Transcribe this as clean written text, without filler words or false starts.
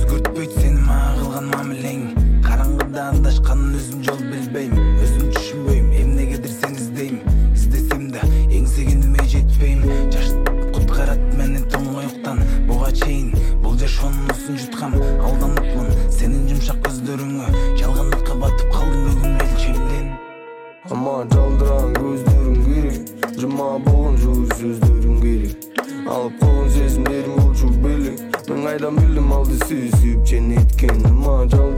өзгөртпөйт сени мага кылган мамилең. Караңгыда адашканын өзүм жол билбейм, өзүм түшүнбөйм, эмнегедир сени издейм. Издесем да эңсегениме жетпейм. Жаштык куткарат мени тоңоюктан. Буга чейин бул жашоонун жуткам. Алданыпмын сенин жумшак көздөрүңө, жалгандыкка батып калдым бүгүн элчемден. Ама жалдыран көздөрүң керек, жыма болгон жол сөздөрүң керек. Алып койгон сезимдерим болчу белек, мен кайдан билдим алды сүйүп жөн эткенин. Ама